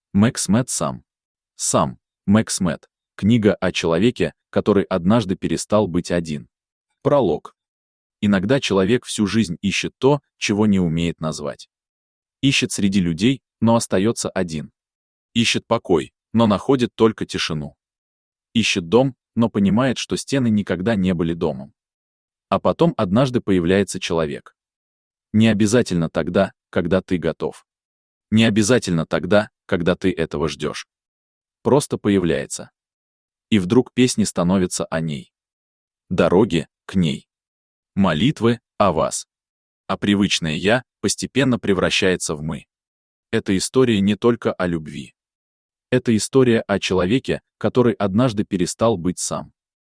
Макс Мед сам. Сам. Макс Мед. Книга о человеке, который однажды перестал быть один. Пролог. Иногда человек всю жизнь ищет то, чего не умеет назвать. Ищет среди людей, но остается один. Ищет покой, но находит только тишину. Ищет дом, но понимает, что стены никогда не были домом. А потом однажды появляется человек. Не обязательно тогда, когда ты готов. Не обязательно тогда, когда ты этого ждешь. Просто появляется. И вдруг песни становятся о ней. Дороги к ней. Молитвы о вас. А привычное «я» постепенно превращается в «мы». Это история не только о любви. Это история о человеке, который однажды перестал быть сам.